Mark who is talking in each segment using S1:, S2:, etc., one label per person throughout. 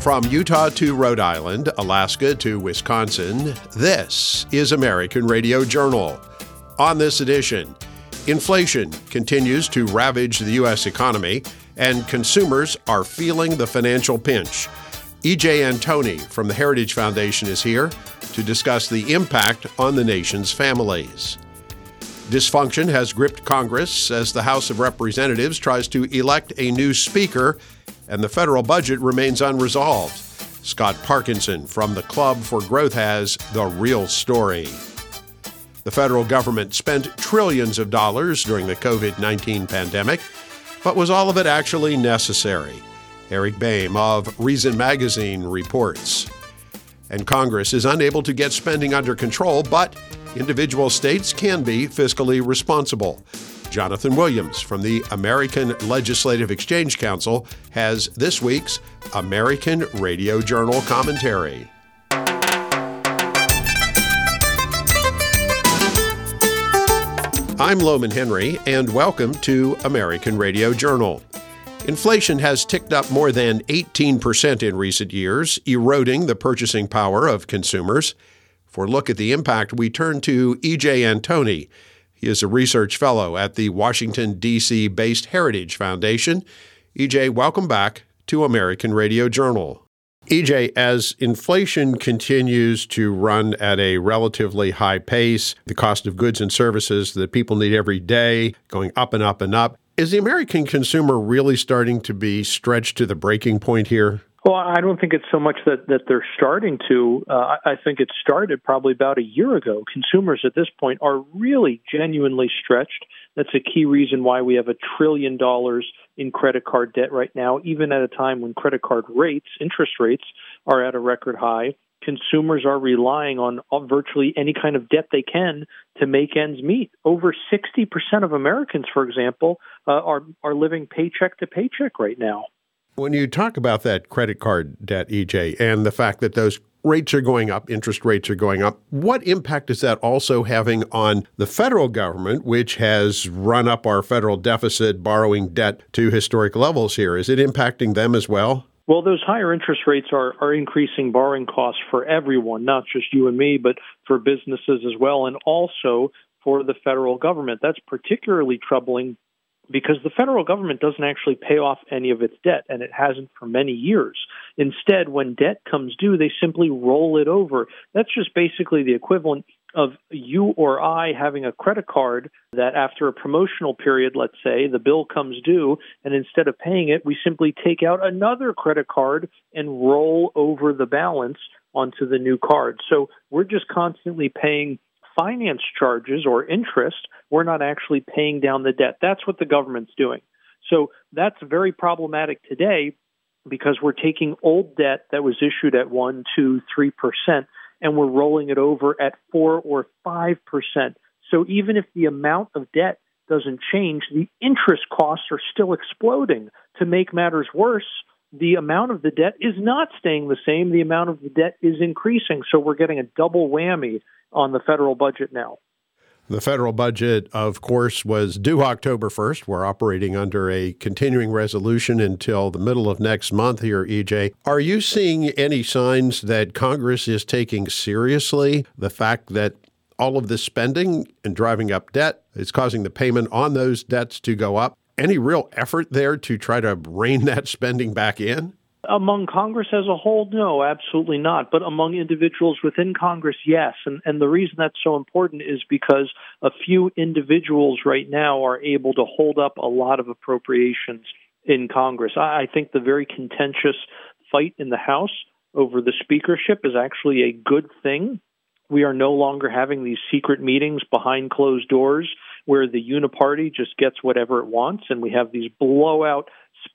S1: From Utah to Rhode Island, Alaska to Wisconsin, this is American Radio Journal. On this edition, inflation continues to ravage the U.S. economy, and consumers are feeling the financial pinch. E.J. Antoni from the Heritage Foundation is here to discuss the impact on the nation's families. Dysfunction has gripped Congress as the House of Representatives tries to elect a new speaker, and the federal budget remains unresolved. Scott Parkinson from the Club for Growth has the real story. The federal government spent trillions of dollars during the COVID-19 pandemic, but was all of it actually necessary? Eric Boehm of Reason Magazine reports. And Congress is unable to get spending under control, but individual states can be fiscally responsible. Jonathan Williams from the American Legislative Exchange Council has this week's American Radio Journal commentary. I'm Loman Henry, and welcome to American Radio Journal. Inflation has ticked up more than 18% in recent years, eroding the purchasing power of consumers. For a look at the impact, we turn to E.J. Antoni. He is a research fellow at the Washington, D.C.-based Heritage Foundation. E.J., welcome back to American Radio Journal. E.J., as inflation continues to run at a relatively high pace, the cost of goods and services that people need every day going up and up and up, is the American consumer really starting to be stretched to the breaking point here?
S2: Well, I don't think it's so much that they're starting to. I think it started probably about a year ago. Consumers at this point are really genuinely stretched. That's a key reason why we have $1 trillion in credit card debt right now, even at a time when credit card rates, interest rates, are at a record high. Consumers are relying on virtually any kind of debt they can to make ends meet. Over 60% of Americans, for example, are living paycheck to paycheck right now.
S1: When you talk about that credit card debt, EJ, and the fact that those rates are going up, interest rates are going up, what impact is that also having on the federal government, which has run up our federal deficit, borrowing debt to historic levels here? Is it impacting them as well?
S2: Well, those higher interest rates are increasing borrowing costs for everyone, not just you and me, but for businesses as well, and also for the federal government. That's particularly troubling because the federal government doesn't actually pay off any of its debt, and it hasn't for many years. Instead, when debt comes due, they simply roll it over. That's just basically the equivalent of you or I having a credit card that after a promotional period, let's say, the bill comes due, and instead of paying it, we simply take out another credit card and roll over the balance onto the new card. So we're just constantly paying finance charges or interest. We're not actually paying down the debt. That's what the government's doing. So that's very problematic today because we're taking old debt that was issued at 1%, 2%, 3%, and we're rolling it over at 4 or 5%. So even if the amount of debt doesn't change, the interest costs are still exploding. To make matters worse, the amount of the debt is not staying the same. The amount of the debt is increasing. So we're getting a double whammy on the federal budget now.
S1: The federal budget, of course, was due October 1st. We're operating under a continuing resolution until the middle of next month here, EJ. Are you seeing any signs that Congress is taking seriously the fact that all of this spending and driving up debt is causing the payment on those debts to go up? Any real effort there to try to rein that spending back in?
S2: Among Congress as a whole, no, absolutely not. But among individuals within Congress, yes. And the reason that's so important is because a few individuals right now are able to hold up a lot of appropriations in Congress. I think the very contentious fight in the House over the speakership is actually a good thing. We are no longer having these secret meetings behind closed doors where the uniparty just gets whatever it wants, and we have these blowout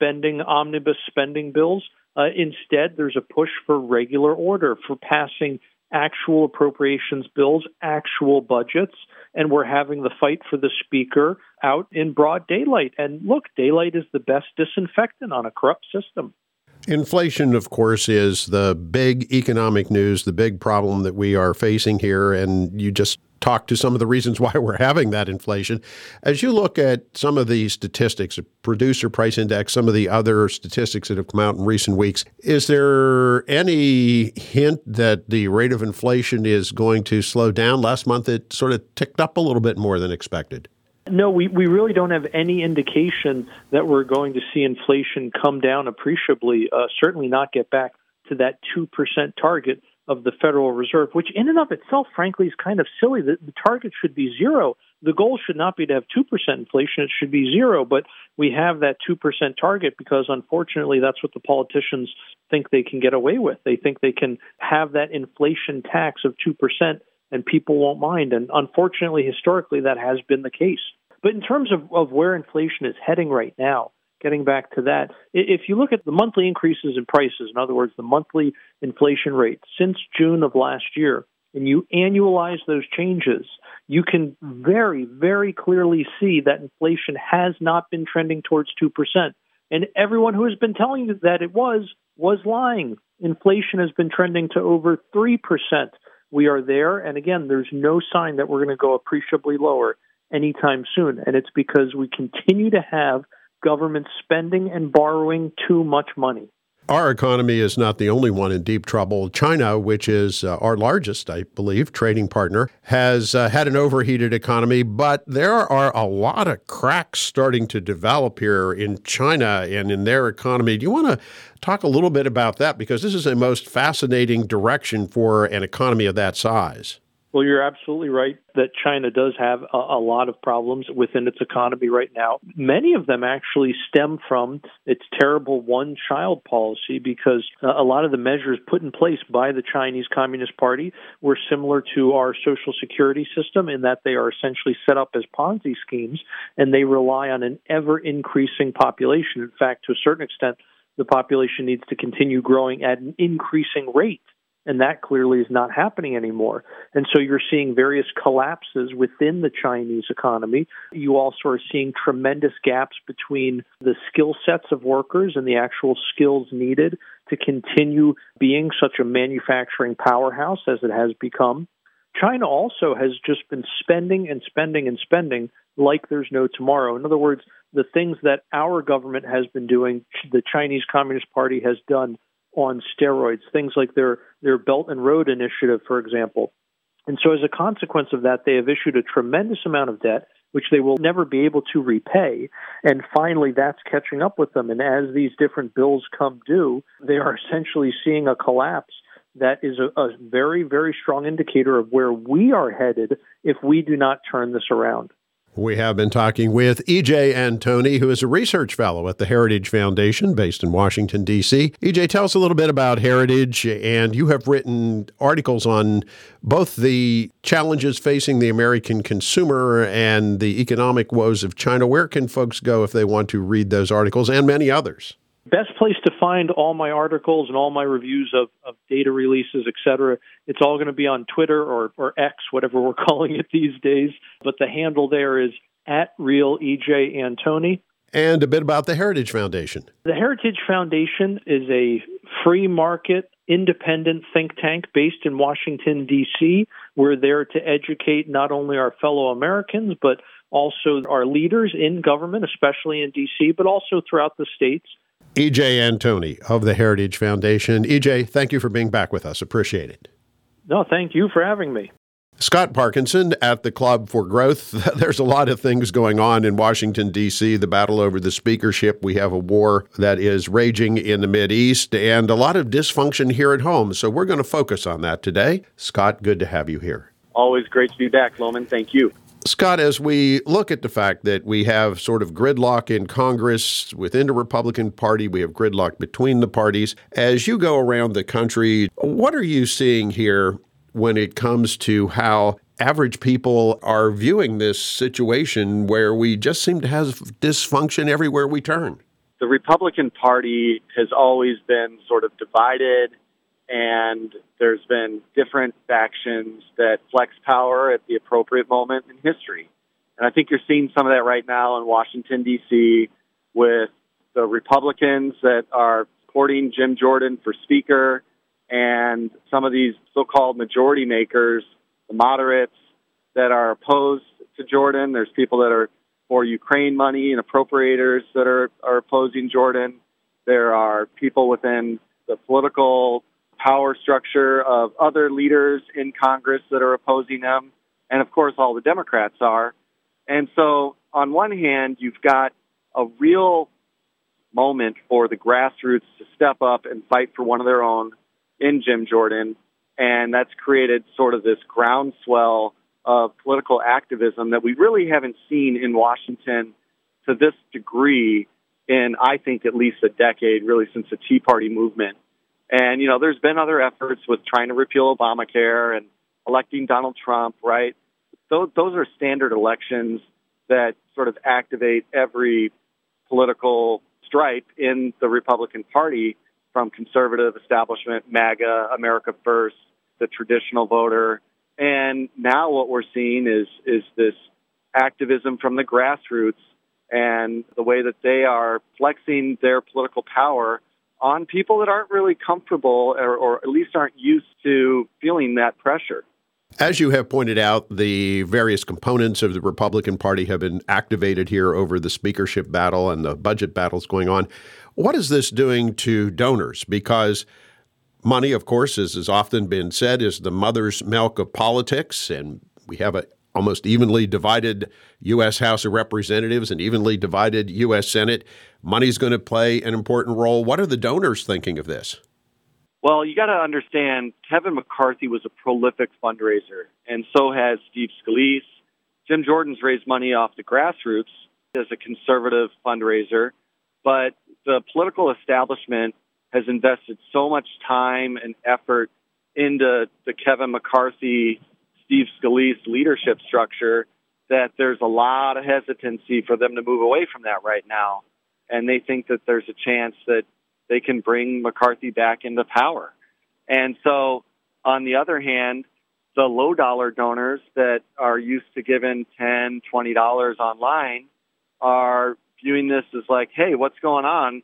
S2: omnibus spending bills. Instead, there's a push for regular order, for passing actual appropriations bills, actual budgets, and we're having the fight for the speaker out in broad daylight. And look, daylight is the best disinfectant on a corrupt system.
S1: Inflation, of course, is the big economic news, the big problem that we are facing here, and you just talk to some of the reasons why we're having that inflation. As you look at some of the statistics, the producer price index, some of the other statistics that have come out in recent weeks, is there any hint that the rate of inflation is going to slow down? Last month, it sort of ticked up a little bit more than expected.
S2: No, we really don't have any indication that we're going to see inflation come down appreciably, certainly not get back to that 2% target of the Federal Reserve, which in and of itself, frankly, is kind of silly. The target should be zero. The goal should not be to have 2% inflation. It should be zero. But we have that 2% target because, unfortunately, that's what the politicians think they can get away with. They think they can have that inflation tax of 2% and people won't mind. And unfortunately, historically, that has been the case. But in terms of where inflation is heading right now, getting back to that, if you look at the monthly increases in prices, in other words, the monthly inflation rate since June of last year, and you annualize those changes, you can very, very clearly see that inflation has not been trending towards 2%. And everyone who has been telling you that it was lying. Inflation has been trending to over 3%. We are there, and again, there's no sign that we're going to go appreciably lower anytime soon. And it's because we continue to have government spending and borrowing too much money.
S1: Our economy is not the only one in deep trouble. China, which is our largest, I believe, trading partner, has had an overheated economy, but there are a lot of cracks starting to develop here in China and in their economy. Do you want to talk a little bit about that? Because this is a most fascinating direction for an economy of that size.
S2: Well, you're absolutely right that China does have a lot of problems within its economy right now. Many of them actually stem from its terrible one-child policy because a lot of the measures put in place by the Chinese Communist Party were similar to our Social Security system in that they are essentially set up as Ponzi schemes, and they rely on an ever-increasing population. In fact, to a certain extent, the population needs to continue growing at an increasing rate. And that clearly is not happening anymore. And so you're seeing various collapses within the Chinese economy. You also are seeing tremendous gaps between the skill sets of workers and the actual skills needed to continue being such a manufacturing powerhouse as it has become. China also has just been spending and spending and spending like there's no tomorrow. In other words, the things that our government has been doing, the Chinese Communist Party has done on steroids, things like their Belt and Road Initiative, for example. And so as a consequence of that, they have issued a tremendous amount of debt, which they will never be able to repay. And finally, that's catching up with them. And as these different bills come due, they are essentially seeing a collapse that is a very, very strong indicator of where we are headed if we do not turn this around.
S1: We have been talking with E.J. Antoni, who is a research fellow at the Heritage Foundation based in Washington, D.C. E.J., tell us a little bit about Heritage, and you have written articles on both the challenges facing the American consumer and the economic woes of China. Where can folks go if they want to read those articles and many others?
S2: Best place to find all my articles and all my reviews of data releases, et cetera, it's all going to be on Twitter or X, whatever we're calling it these days. But the handle there is @RealEJ_Antoni.
S1: And a bit about the Heritage Foundation.
S2: The Heritage Foundation is a free market, independent think tank based in Washington, D.C. We're there to educate not only our fellow Americans, but also our leaders in government, especially in D.C., but also throughout the states.
S1: E.J. Antoni of the Heritage Foundation. E.J., thank you for being back with us. Appreciate it.
S2: No, thank you for having me.
S1: Scott Parkinson at the Club for Growth. There's a lot of things going on in Washington, D.C., the battle over the speakership. We have a war that is raging in the Mideast and a lot of dysfunction here at home. So we're going to focus on that today. Scott, good to have you here.
S3: Always great to be back, Loman. Thank you.
S1: Scott, as we look at the fact that we have sort of gridlock in Congress within the Republican Party, we have gridlock between the parties. As you go around the country, what are you seeing here when it comes to how average people are viewing this situation where we just seem to have dysfunction everywhere we turn?
S3: The Republican Party has always been sort of divided, and there's been different factions that flex power at the appropriate moment in history. And I think you're seeing some of that right now in Washington, D.C., with the Republicans that are supporting Jim Jordan for Speaker, and some of these so-called majority makers, the moderates, that are opposed to Jordan. There's people that are for Ukraine money and appropriators that are opposing Jordan. There are people within the political power structure of other leaders in Congress that are opposing him. And, of course, all the Democrats are. And so, on one hand, you've got a real moment for the grassroots to step up and fight for one of their own in Jim Jordan. And that's created sort of this groundswell of political activism that we really haven't seen in Washington to this degree in, I think, at least a decade, really since the Tea Party movement. And, you know, there's been other efforts with trying to repeal Obamacare and electing Donald Trump, right? Those are standard elections that sort of activate every political stripe in the Republican Party, from conservative establishment, MAGA, America First, the traditional voter. And now what we're seeing is this activism from the grassroots and the way that they are flexing their political power on people that aren't really comfortable or at least aren't used to feeling that pressure.
S1: As you have pointed out, the various components of the Republican Party have been activated here over the speakership battle and the budget battles going on. What is this doing to donors? Because money, of course, as has often been said, is the mother's milk of politics, and we have a almost evenly divided U.S. House of Representatives and evenly divided U.S. Senate. Money's going to play an important role. What are the donors thinking of this?
S3: Well, you got to understand, Kevin McCarthy was a prolific fundraiser, and so has Steve Scalise. Jim Jordan's raised money off the grassroots as a conservative fundraiser, but the political establishment has invested so much time and effort into the Kevin McCarthy, Steve Scalise leadership structure that there's a lot of hesitancy for them to move away from that right now. And they think that there's a chance that they can bring McCarthy back into power. And so, on the other hand, the low-dollar donors that are used to giving $10, $20 online are viewing this as like, hey, what's going on?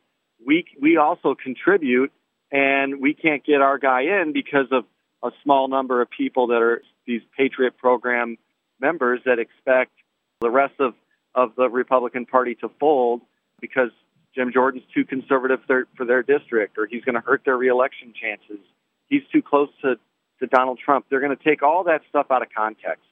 S3: We also contribute, and we can't get our guy in because of a small number of people that are these Patriot Program members that expect the rest of the Republican Party to fold because Jim Jordan's too conservative for their district, or he's going to hurt their reelection chances. He's too close to Donald Trump. They're going to take all that stuff out of context.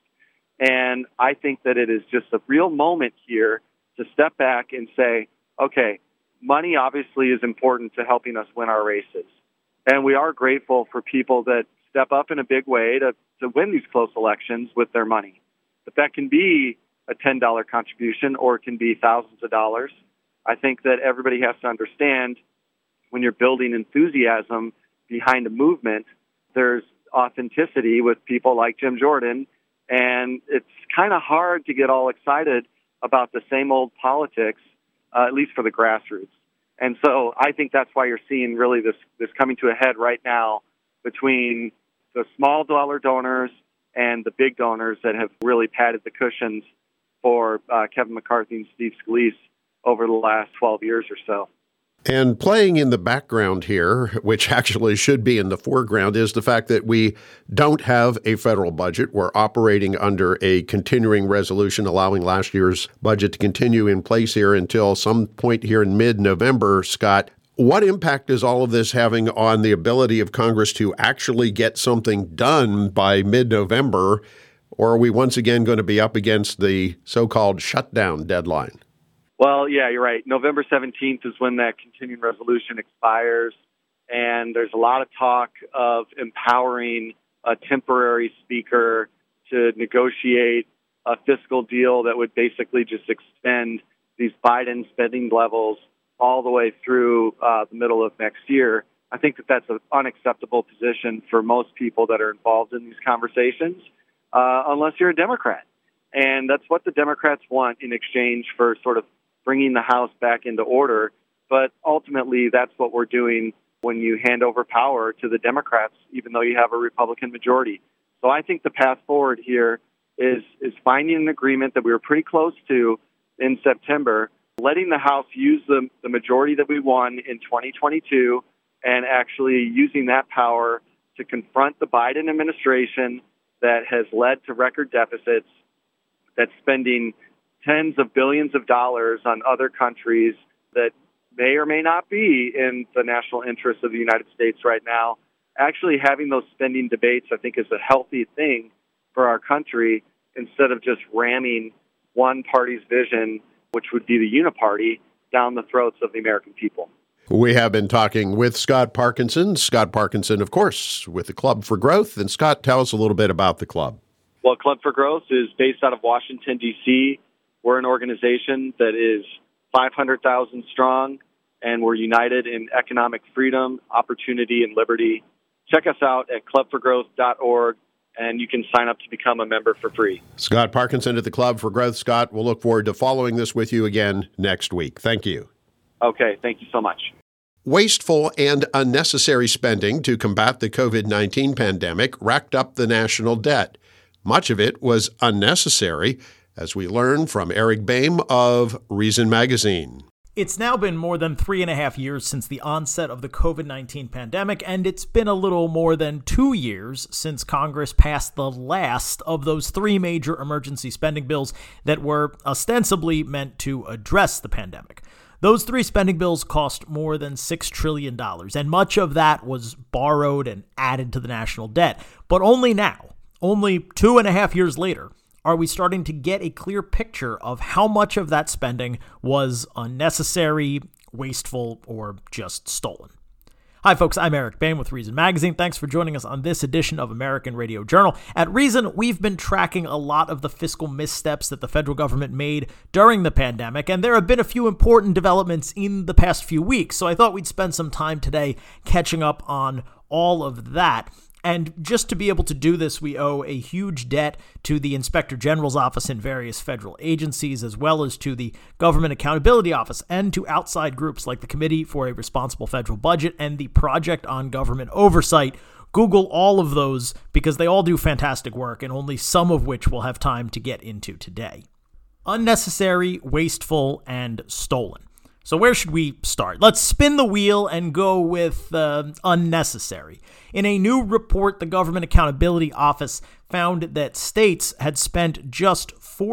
S3: And I think that it is just a real moment here to step back and say, okay, money obviously is important to helping us win our races. And we are grateful for people that step up in a big way to win these close elections with their money. But that can be a $10 contribution, or it can be thousands of dollars. I think that everybody has to understand when you're building enthusiasm behind a movement, there's authenticity with people like Jim Jordan, and it's kind of hard to get all excited about the same old politics, at least for the grassroots. And so I think that's why you're seeing really this coming to a head right now between the small dollar donors and the big donors that have really padded the cushions for Kevin McCarthy and Steve Scalise over the last 12 years or so.
S1: And playing in the background here, which actually should be in the foreground, is the fact that we don't have a federal budget. We're operating under a continuing resolution allowing last year's budget to continue in place here until some point here in mid-November. Scott, what impact is all of this having on the ability of Congress to actually get something done by mid-November? Or are we once again going to be up against the so-called shutdown deadline?
S3: Well, yeah, you're right. November 17th is when that continuing resolution expires, and there's a lot of talk of empowering a temporary speaker to negotiate a fiscal deal that would basically just extend these Biden spending levels all the way through the middle of next year. I think that that's an unacceptable position for most people that are involved in these conversations, unless you're a Democrat. And that's what the Democrats want in exchange for sort of bringing the House back into order. But ultimately, that's what we're doing when you hand over power to the Democrats, even though you have a Republican majority. So I think the path forward here is finding an agreement that we were pretty close to in September, letting the House use the majority that we won in 2022, and actually using that power to confront the Biden administration that has led to record deficits, that's spending tens of billions of dollars on other countries that may or may not be in the national interest of the United States right now. Actually having those spending debates, I think, is a healthy thing for our country instead of just ramming one party's vision, which would be the uniparty, down the throats of the American people.
S1: We have been talking with Scott Parkinson. Scott Parkinson, of course, with the Club for Growth. And Scott, tell us a little bit about the club.
S3: Well, Club for Growth is based out of Washington, D.C. We're an organization that is 500,000 strong, and we're united in economic freedom, opportunity, and liberty. Check us out at clubforgrowth.org, and you can sign up to become a member for free.
S1: Scott Parkinson at the Club for Growth. Scott, we'll look forward to following this with you again next week. Thank you.
S3: Okay, thank you so much.
S1: Wasteful and unnecessary spending to combat the COVID-19 pandemic racked up the national debt. Much of it was unnecessary, as we learn from Eric Boehm of Reason Magazine.
S4: It's now been more than 3.5 years since the onset of the COVID-19 pandemic, and it's been a little more than 2 years since Congress passed the last of those 3 major emergency spending bills that were ostensibly meant to address the pandemic. Those 3 spending bills cost more than $6 trillion, and much of that was borrowed and added to the national debt. But only now, only 2.5 years later, are we starting to get a clear picture of how much of that spending was unnecessary, wasteful, or just stolen. Hi, folks. I'm Eric Boehm with Reason Magazine. Thanks for joining us on this edition of American Radio Journal. At Reason, we've been tracking a lot of the fiscal missteps that the federal government made during the pandemic, and there have been a few important developments in the past few weeks, so I thought we'd spend some time today catching up on all of that. And just to be able to do this, we owe a huge debt to the Inspector General's office in various federal agencies, as well as to the Government Accountability Office and to outside groups like the Committee for a Responsible Federal Budget and the Project on Government Oversight. Google all of those because they all do fantastic work, and only some of which we'll have time to get into today. Unnecessary, wasteful, and stolen. So where should we start? Let's spin the wheel and go with unnecessary. In a new report, the Government Accountability Office found that states had spent just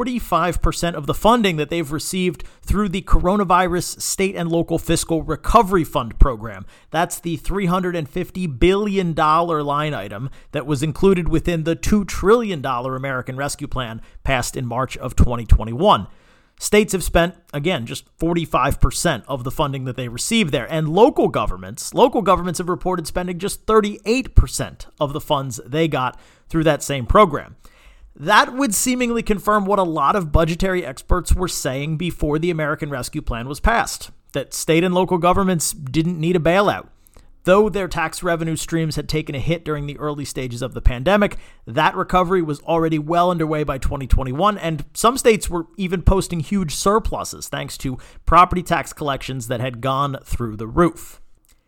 S4: 45% of the funding that they've received through the Coronavirus State and Local Fiscal Recovery Fund program. That's the $350 billion line item that was included within the $2 trillion American Rescue Plan passed in March of 2021. States have spent, again, just 45% of the funding that they received there. And local governments have reported spending just 38% of the funds they got through that same program. That would seemingly confirm what a lot of budgetary experts were saying before the American Rescue Plan was passed, that state and local governments didn't need a bailout. Though their tax revenue streams had taken a hit during the early stages of the pandemic, that recovery was already well underway by 2021, and some states were even posting huge surpluses thanks to property tax collections that had gone through the roof.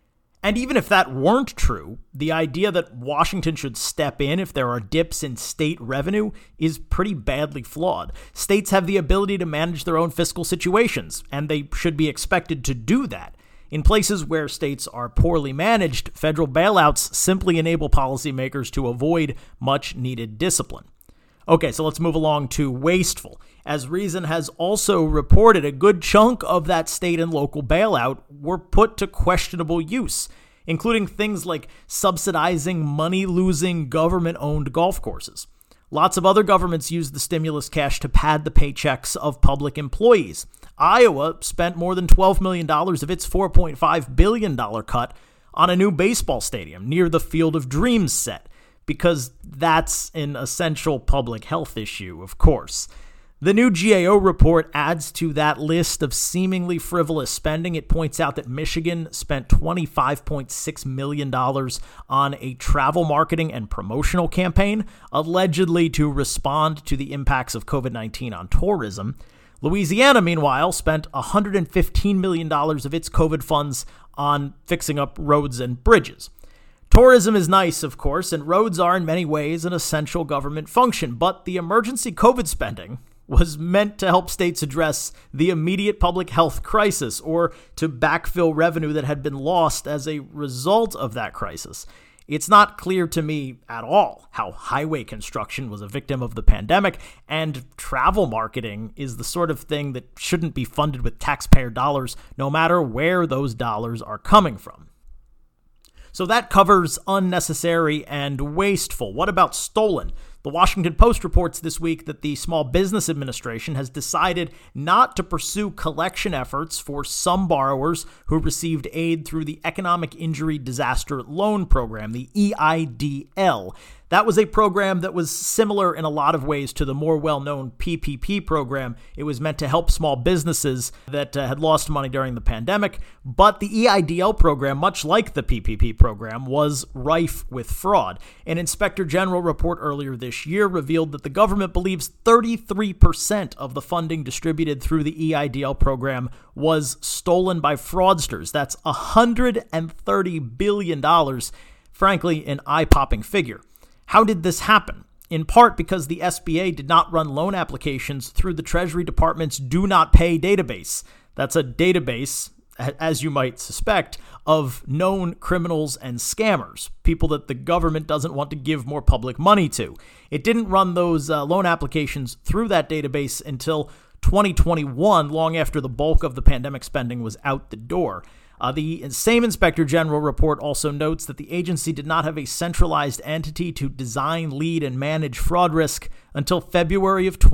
S4: And even if that weren't true, the idea that Washington should step in if there are dips in state revenue is pretty badly flawed. States have the ability to manage their own fiscal situations, and they should be expected to do that. In places where states are poorly managed, federal bailouts simply enable policymakers to avoid much-needed discipline. Okay, so let's move along to wasteful. As Reason has also reported, a good chunk of that state and local bailout were put to questionable use, including things like subsidizing money-losing government-owned golf courses. Lots of other governments used the stimulus cash to pad the paychecks of public employees. Iowa spent more than $12 million of its $4.5 billion cut on a new baseball stadium near the Field of Dreams set, because that's an essential public health issue, of course. The new GAO report adds to that list of seemingly frivolous spending. It points out that Michigan spent $25.6 million on a travel marketing and promotional campaign, allegedly to respond to the impacts of COVID-19 on tourism. Louisiana, meanwhile, spent $115 million of its COVID funds on fixing up roads and bridges. Tourism is nice, of course, and roads are in many ways an essential government function, but the emergency COVID spending was meant to help states address the immediate public health crisis or to backfill revenue that had been lost as a result of that crisis. It's not clear to me at all how highway construction was a victim of the pandemic, and travel marketing is the sort of thing that shouldn't be funded with taxpayer dollars, no matter where those dollars are coming from. So that covers unnecessary and wasteful. What about stolen? The Washington Post reports this week that the Small Business Administration has decided not to pursue collection efforts for some borrowers who received aid through the Economic Injury Disaster Loan Program, the EIDL. That was a program that was similar in a lot of ways to the more well-known PPP program. It was meant to help small businesses that had lost money during the pandemic, but the EIDL program, much like the PPP program, was rife with fraud. An Inspector General report earlier this year revealed that the government believes 33% of the funding distributed through the EIDL program was stolen by fraudsters. That's $130 billion, frankly, an eye-popping figure. How did this happen? In part because the SBA did not run loan applications through the Treasury Department's Do Not Pay database. That's a database, as you might suspect, of known criminals and scammers, people that the government doesn't want to give more public money to. It didn't run those loan applications through that database until 2021, long after the bulk of the pandemic spending was out the door. The same Inspector General report also notes that the agency did not have a centralized entity to design, lead, and manage fraud risk until February of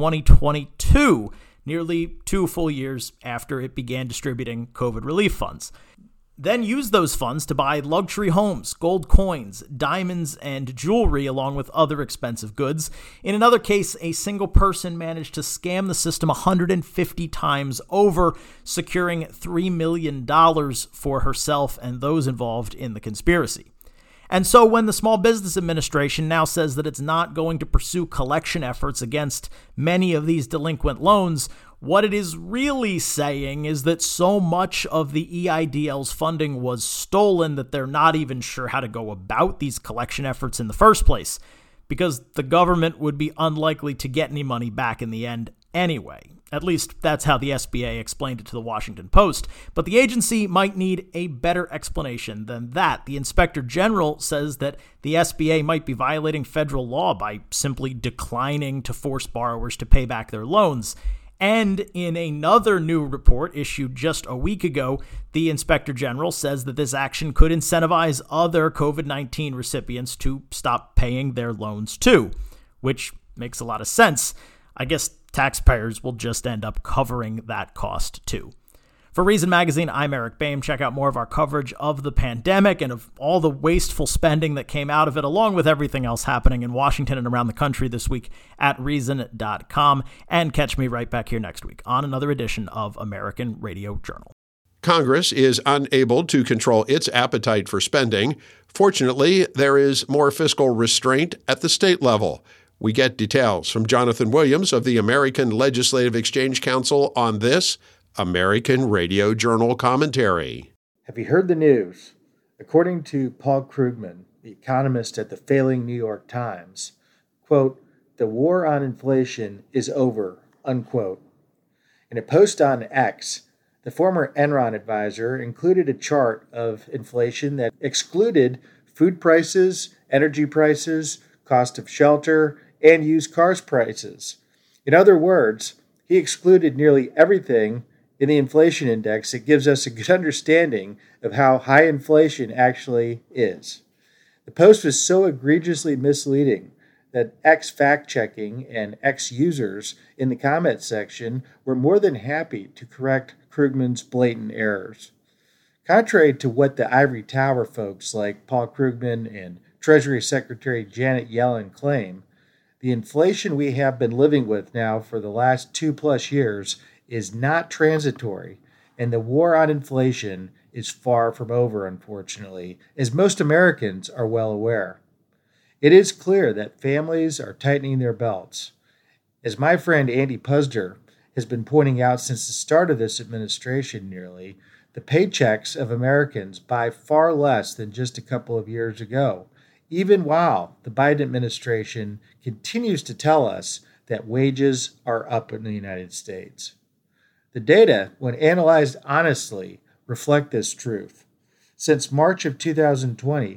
S4: 2022, nearly 2 full years after it began distributing COVID relief funds. Then used those funds to buy luxury homes, gold coins, diamonds, and jewelry, along with other expensive goods. In another case, a single person managed to scam the system 150 times over, securing $3 million for herself and those involved in the conspiracy. And so when the Small Business Administration now says that it's not going to pursue collection efforts against many of these delinquent loans, what it is really saying is that so much of the EIDL's funding was stolen that they're not even sure how to go about these collection efforts in the first place, because the government would be unlikely to get any money back in the end anyway. At least that's how the SBA explained it to the Washington Post. But the agency might need a better explanation than that. The Inspector General says that the SBA might be violating federal law by simply declining to force borrowers to pay back their loans. And in another new report issued just a week ago, the Inspector General says that this action could incentivize other COVID-19 recipients to stop paying their loans too, which makes a lot of sense. I guess taxpayers will just end up covering that cost too. For Reason Magazine, I'm Eric Boehm. Check out more of our coverage of the pandemic and of all the wasteful spending that came out of it, along with everything else happening in Washington and around the country this week at Reason.com. And catch me right back here next week on another edition of American Radio Journal.
S1: Congress is unable to control its appetite for spending. Fortunately, there is more fiscal restraint at the state level. We get details from Jonathan Williams of the American Legislative Exchange Council on this American Radio Journal commentary.
S5: Have you heard the news? According to Paul Krugman, the economist at the failing New York Times, quote, "The war on inflation is over," unquote. In a post on X, the former Enron advisor included a chart of inflation that excluded food prices, energy prices, cost of shelter, and used cars prices. In other words, he excluded nearly everything in the inflation index that gives us a good understanding of how high inflation actually is. The post was so egregiously misleading that X fact-checking and X users in the comment section were more than happy to correct Krugman's blatant errors. Contrary to what the ivory tower folks like Paul Krugman and Treasury Secretary Janet Yellen claim, the inflation we have been living with now for the last 2+ years is not transitory, and the war on inflation is far from over, unfortunately, as most Americans are well aware. It is clear that families are tightening their belts. As my friend Andy Puzder has been pointing out since the start of this administration nearly, the paychecks of Americans buy far less than just a couple of years ago, even while the Biden administration continues to tell us that wages are up in the United States. The data, when analyzed honestly, reflect this truth. Since March of 2020,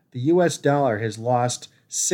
S5: the U.S. dollar has lost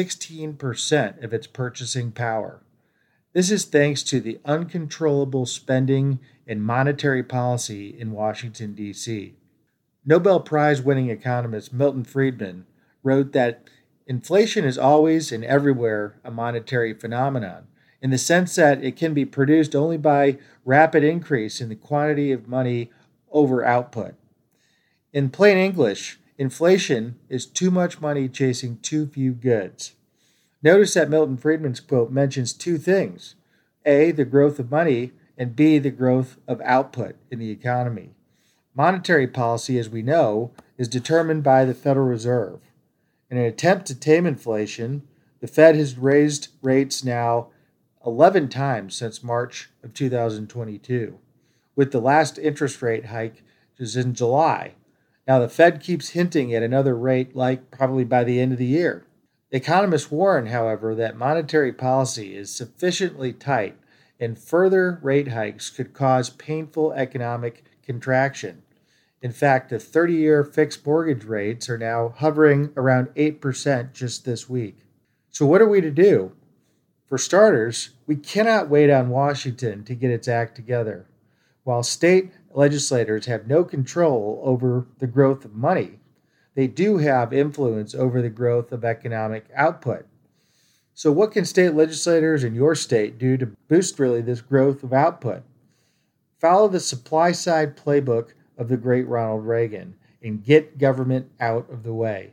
S5: 16% of its purchasing power. This is thanks to the uncontrollable spending and monetary policy in Washington, D.C. Nobel Prize-winning economist Milton Friedman wrote that inflation is always and everywhere a monetary phenomenon, in the sense that it can be produced only by rapid increase in the quantity of money over output. In plain English, inflation is too much money chasing too few goods. Notice that Milton Friedman's quote mentions two things: A, the growth of money, and B, the growth of output in the economy. Monetary policy, as we know, is determined by the Federal Reserve. In an attempt to tame inflation, the Fed has raised rates now 11 times since March of 2022, with the last interest rate hike just in July. Now, the Fed keeps hinting at another rate like probably by the end of the year. Economists warn, however, that monetary policy is sufficiently tight and further rate hikes could cause painful economic contraction. In fact, the 30-year fixed mortgage rates are now hovering around 8% just this week. So what are we to do? For starters, we cannot wait on Washington to get its act together. While state legislators have no control over the growth of money, they do have influence over the growth of economic output. So what can state legislators in your state do to boost really this growth of output? Follow the supply side playbook of the great Ronald Reagan and get government out of the way.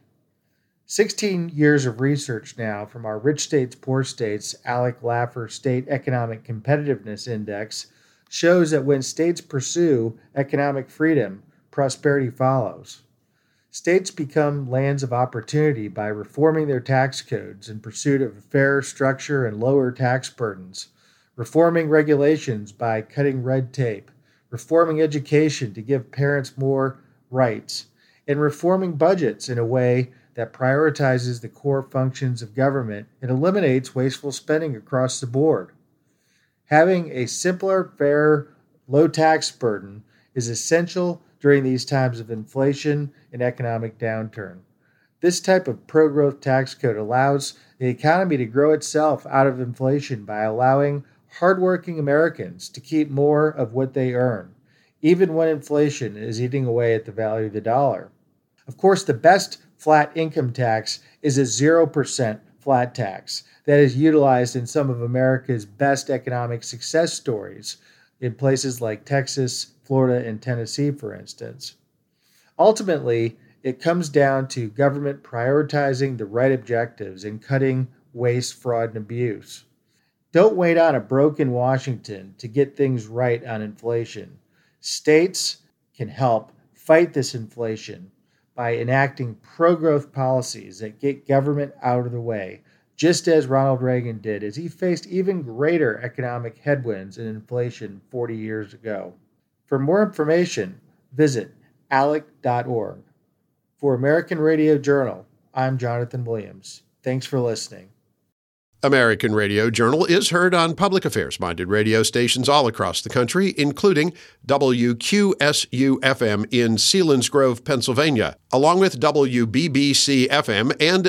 S5: 16 years of research now from our Rich States, Poor States, Alec Laffer State Economic Competitiveness Index shows that when states pursue economic freedom, prosperity follows. States become lands of opportunity by reforming their tax codes in pursuit of a fairer structure and lower tax burdens, reforming regulations by cutting red tape, reforming education to give parents more rights, and reforming budgets in a way that prioritizes the core functions of government and eliminates wasteful spending across the board. Having a simpler, fair, low tax burden is essential during these times of inflation and economic downturn. This type of pro-growth tax code allows the economy to grow itself out of inflation by allowing hardworking Americans to keep more of what they earn, even when inflation is eating away at the value of the dollar. Of course, the best flat income tax is a 0% flat tax that is utilized in some of America's best economic success stories in places like Texas, Florida, and Tennessee, for instance. Ultimately, it comes down to government prioritizing the right objectives and cutting waste, fraud, and abuse. Don't wait on a broken Washington to get things right on inflation. States can help fight this inflation by enacting pro-growth policies that get government out of the way, just as Ronald Reagan did as he faced even greater economic headwinds and inflation 40 years ago. For more information, visit alec.org. For American Radio Journal, I'm Jonathan Williams. Thanks for listening.
S1: American Radio Journal is heard on public affairs-minded radio stations all across the country, including WQSU-FM in Selinsgrove, Pennsylvania, along with WBBC-FM and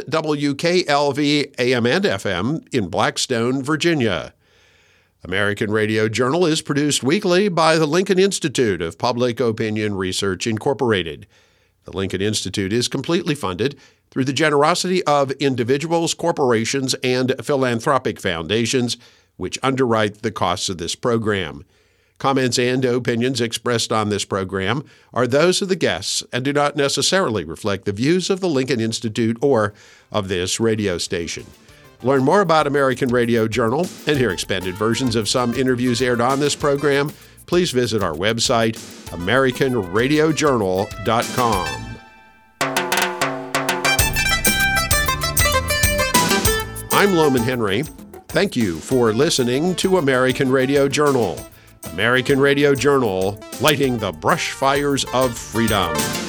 S1: WKLV-AM and FM in Blackstone, Virginia. American Radio Journal is produced weekly by the Lincoln Institute of Public Opinion Research, Incorporated. The Lincoln Institute is completely funded through the generosity of individuals, corporations, and philanthropic foundations, which underwrite the costs of this program. Comments and opinions expressed on this program are those of the guests and do not necessarily reflect the views of the Lincoln Institute or of this radio station. Learn more about American Radio Journal and hear expanded versions of some interviews aired on this program. Please visit our website, AmericanRadioJournal.com. I'm Loman Henry. Thank you for listening to American Radio Journal. American Radio Journal, lighting the brush fires of freedom.